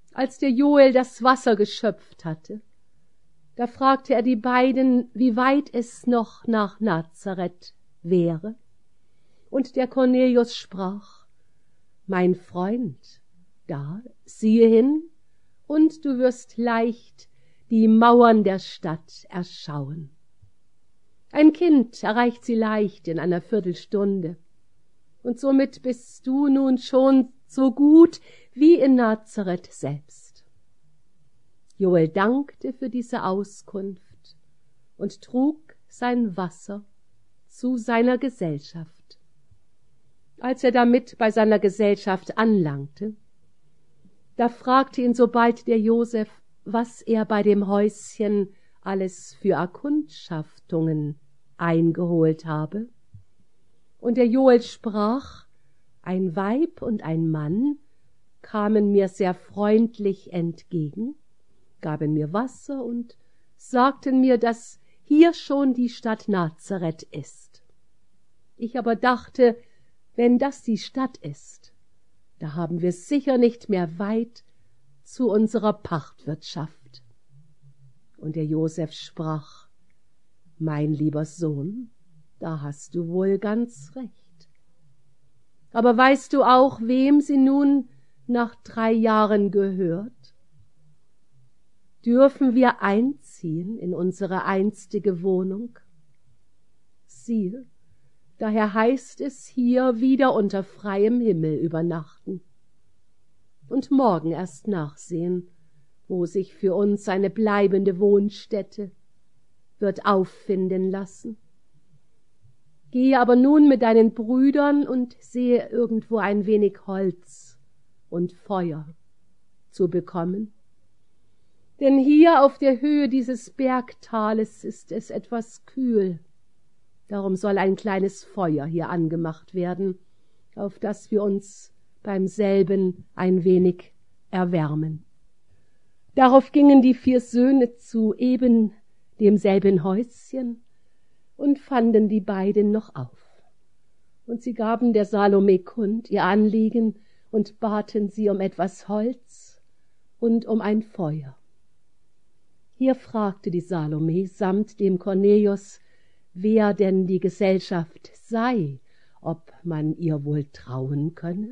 Als der Joel das Wasser geschöpft hatte, da fragte er die beiden, wie weit es noch nach Nazareth wäre. Und der Cornelius sprach: Mein Freund, da siehe hin, und du wirst leicht die Mauern der Stadt erschauen. Ein Kind erreicht sie leicht in einer Viertelstunde. Und somit bist du nun schon so gut wie in Nazareth selbst. Joel dankte für diese Auskunft und trug sein Wasser zu seiner Gesellschaft. Als er damit bei seiner Gesellschaft anlangte, da fragte ihn sobald der Josef, was er bei dem Häuschen alles für Erkundschaftungen eingeholt habe. Und der Joel sprach: Ein Weib und ein Mann kamen mir sehr freundlich entgegen, gaben mir Wasser und sagten mir, dass hier schon die Stadt Nazareth ist. Ich aber dachte, wenn das die Stadt ist, da haben wir sicher nicht mehr weit zu unserer Pachtwirtschaft. Und der Josef sprach: Mein lieber Sohn, da hast du wohl ganz recht. Aber weißt du auch, wem sie nun nach 3 Jahren gehört? Dürfen wir einziehen in unsere einstige Wohnung? Siehe, daher heißt es hier wieder unter freiem Himmel übernachten und morgen erst nachsehen, wo sich für uns eine bleibende Wohnstätte wird auffinden lassen. Gehe aber nun mit deinen Brüdern und sehe irgendwo ein wenig Holz und Feuer zu bekommen. Denn hier auf der Höhe dieses Bergtales ist es etwas kühl. Darum soll ein kleines Feuer hier angemacht werden, auf das wir uns beim selben ein wenig erwärmen. Darauf gingen die 4 Söhne zu eben demselben Häuschen und fanden die beiden noch auf. Und sie gaben der Salome kund ihr Anliegen und baten sie um etwas Holz und um ein Feuer. Hier fragte die Salome samt dem Cornelius, wer denn die Gesellschaft sei, ob man ihr wohl trauen könne.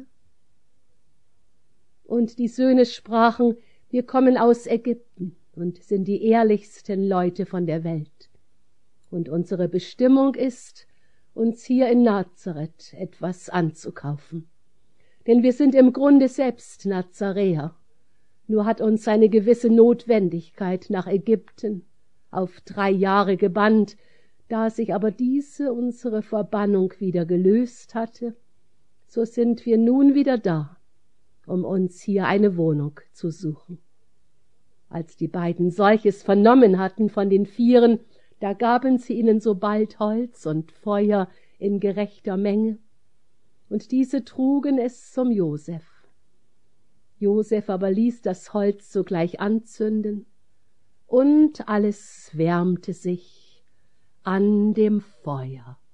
Und die Söhne sprachen: Wir kommen aus Ägypten und sind die ehrlichsten Leute von der Welt. Und unsere Bestimmung ist, uns hier in Nazareth etwas anzukaufen. Denn wir sind im Grunde selbst Nazaräer. Nur hat uns eine gewisse Notwendigkeit nach Ägypten auf 3 Jahre gebannt. Da sich aber diese unsere Verbannung wieder gelöst hatte, so sind wir nun wieder da, um uns hier eine Wohnung zu suchen. Als die beiden solches vernommen hatten von den 4, da gaben sie ihnen sobald Holz und Feuer in gerechter Menge, und diese trugen es zum Josef. Josef aber ließ das Holz sogleich anzünden, und alles wärmte sich an dem Feuer.